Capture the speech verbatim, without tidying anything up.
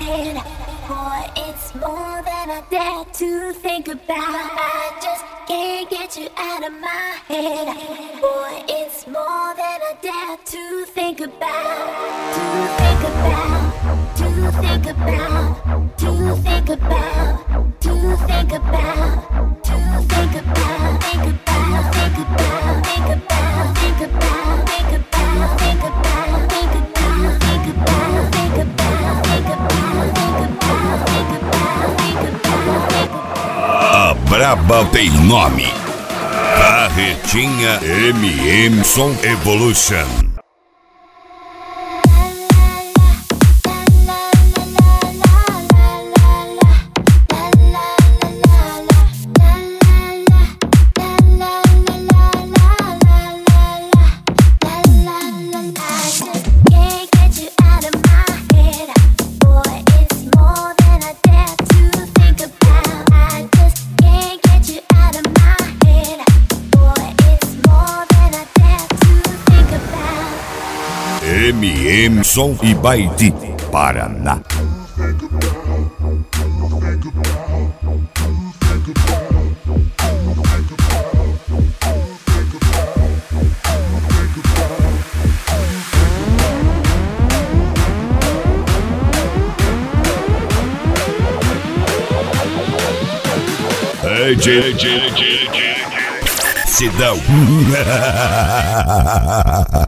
head. Boy, it's more than I dare to think about. I just can't get you out of my head. Boy, it's more than I dare to think about. To think about, to think about, to think about, to think about, to think about, think about, think about, think about, think about, think about, think about, think about, think about, think about, think about, think about. A Braba tem nome. Carretinha M M Som Evolution. M M Som e Baiti, Paraná. Hey, J, J, J, J, Sidão.